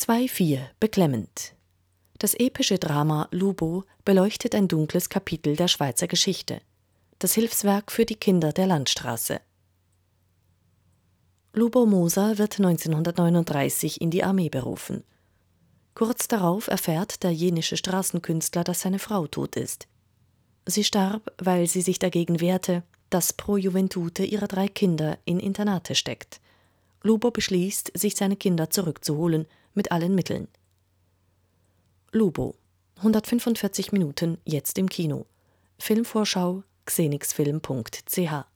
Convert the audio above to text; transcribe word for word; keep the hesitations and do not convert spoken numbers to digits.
zwei Komma vier Beklemmend. Das epische Drama Lubo beleuchtet ein dunkles Kapitel der Schweizer Geschichte. Das Hilfswerk für die Kinder der Landstraße. Lubo Moser wird neunzehnhundertneununddreißig in die Armee berufen. Kurz darauf erfährt der jenische Straßenkünstler, dass seine Frau tot ist. Sie starb, weil sie sich dagegen wehrte, dass Pro Juventute ihrer drei Kinder in Internate steckt. Lubo beschließt, sich seine Kinder zurückzuholen, mit allen Mitteln. Lubo, hundertfünfundvierzig Minuten, jetzt im Kino. Filmvorschau xenixfilm punkt c h